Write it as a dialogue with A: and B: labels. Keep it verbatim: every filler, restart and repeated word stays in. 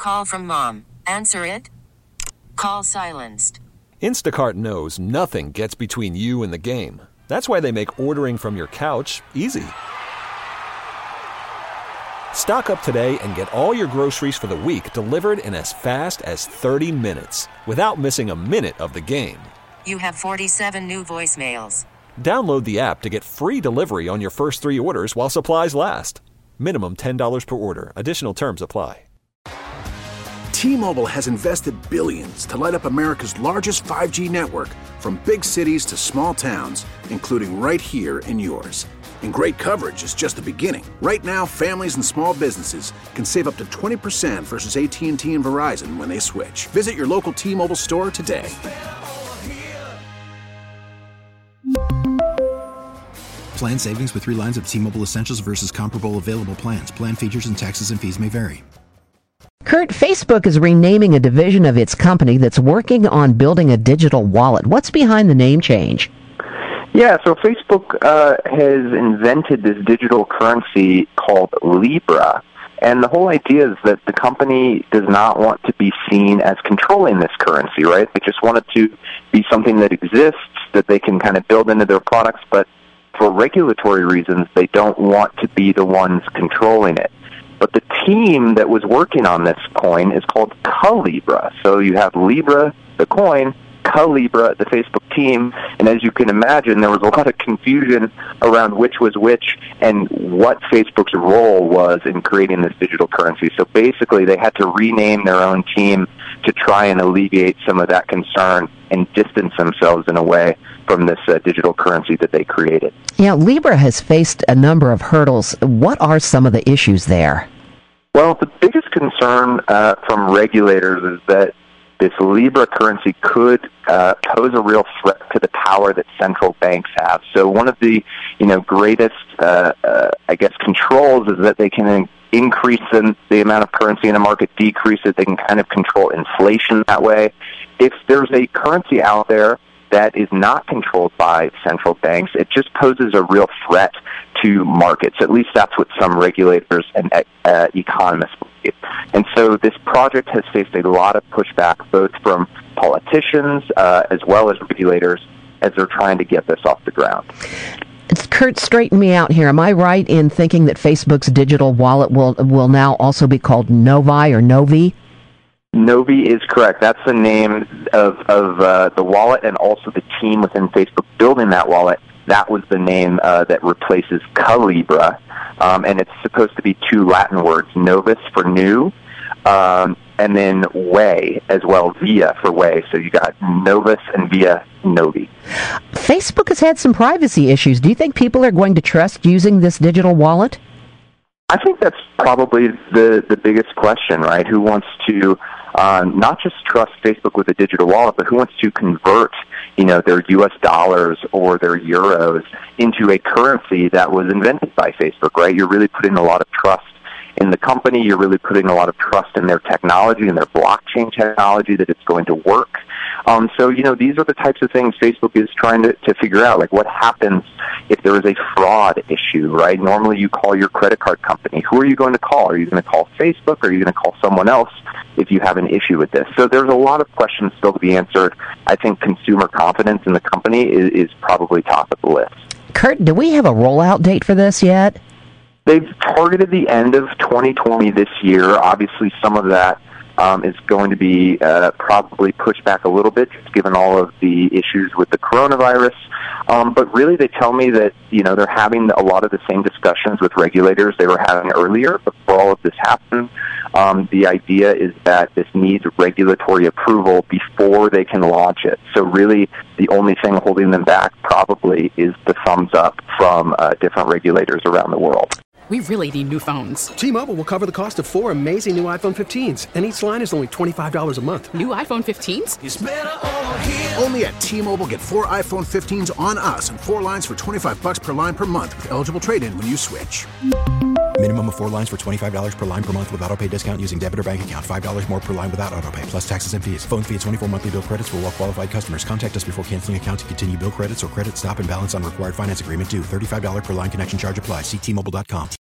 A: Call from mom. Answer it. Call silenced.
B: Instacart knows nothing gets between you and the game. That's why they make ordering from your couch easy. Stock up today and get all your groceries for the week delivered in as fast as thirty minutes without missing a minute of the game.
A: You have forty-seven new voicemails.
B: Download the app to get free delivery on your first three orders while supplies last. Minimum ten dollars per order. Additional terms apply.
C: T-Mobile has invested billions to light up America's largest five G network, from big cities to small towns, including right here in yours. And great coverage is just the beginning. Right now, families and small businesses can save up to twenty percent versus A T and T and Verizon when they switch. Visit your local T-Mobile store today.
D: Plan savings with three lines of T-Mobile Essentials versus comparable available plans. Plan features and taxes and fees may vary.
E: Kurt, Facebook is renaming a division of its company that's working on building a digital wallet. What's behind the name change?
F: Yeah, so Facebook uh, has invented this digital currency called Libra. And the whole idea is that the company does not want to be seen as controlling this currency, right? They just want it to be something that exists, that they can kind of build into their products, but for regulatory reasons, they don't want to be the ones controlling it. But the team that was working on this coin is called Calibra. So you have Libra, the coin, Calibra, the Facebook team, and as you can imagine, there was a lot of confusion around which was which and what Facebook's role was in creating this digital currency. So basically, they had to rename their own team to try and alleviate some of that concern and distance themselves in a way from this uh, digital currency that they created.
E: Yeah, Libra has faced a number of hurdles. What are some of the issues there?
F: Well, the biggest concern uh, from regulators is that this Libra currency could uh, pose a real threat to the power that central banks have. So one of the, you know, greatest, uh, uh, I guess, controls is that they can in- increase the, the amount of currency in a market, decrease it. They can kind of control inflation that way. If there's a currency out there that is not controlled by central banks, it just poses a real threat to markets. At least that's what some regulators and uh, economists believe. And so this project has faced a lot of pushback, both from politicians uh, as well as regulators, as they're trying to get this off the ground.
E: Kurt, straighten me out here. Am I right in thinking that Facebook's digital wallet will will now also be called Novi or Novi?
F: Novi is correct. That's the name of, of uh, the wallet, and also the team within Facebook building that wallet. That was the name uh, that replaces Calibra, um, and it's supposed to be two Latin words, novus for new, um, and then way as well, via for way. So you got novus and via Novi.
E: Facebook has had some privacy issues. Do you think people are going to trust using this digital wallet?
F: I think that's probably the, the biggest question, right? Who wants to uh, not just trust Facebook with a digital wallet, but who wants to convert, you know, their U S dollars or their euros into a currency that was invented by Facebook, right? You're really putting a lot of trust in the company. You're really putting a lot of trust in their technology and their blockchain technology that it's going to work. Um, so, you know, these are the types of things Facebook is trying to, to figure out, like what happens if there is a fraud issue, right? Normally you call your credit card company. Who are you going to call? Are you going to call Facebook? Or are you going to call someone else if you have an issue with this? So there's a lot of questions still to be answered. I think consumer confidence in the company is, is probably top of the list.
E: Kurt, do we have a rollout date for this yet?
F: They've targeted the end of twenty twenty this year. Obviously, some of that um, is going to be uh, probably pushed back a little bit, just given all of the issues with the coronavirus. Um, but really, they tell me that, you know, they're having a lot of the same discussions with regulators they were having earlier before all of this happened. Um, the idea is that this needs regulatory approval before they can launch it. So really, the only thing holding them back probably is the thumbs up from uh, different regulators around the world.
G: We really need new phones.
H: T-Mobile will cover the cost of four amazing new iPhone fifteens, and each line is only twenty-five dollars a month.
G: New iPhone fifteens?
H: It's better over here.
C: Only at T-Mobile, get four iPhone fifteens on us and four lines for twenty-five dollars per line per month with eligible trade-in when you switch.
D: Minimum of four lines for twenty-five dollars per line per month with autopay discount using debit or bank account. five dollars more per line without autopay, plus taxes and fees. Phone fee at twenty-four monthly bill credits for well-qualified customers. Contact us before canceling account to continue bill credits or credit stop and balance on required finance agreement due. thirty-five dollars per line connection charge applies. See T Mobile dot com.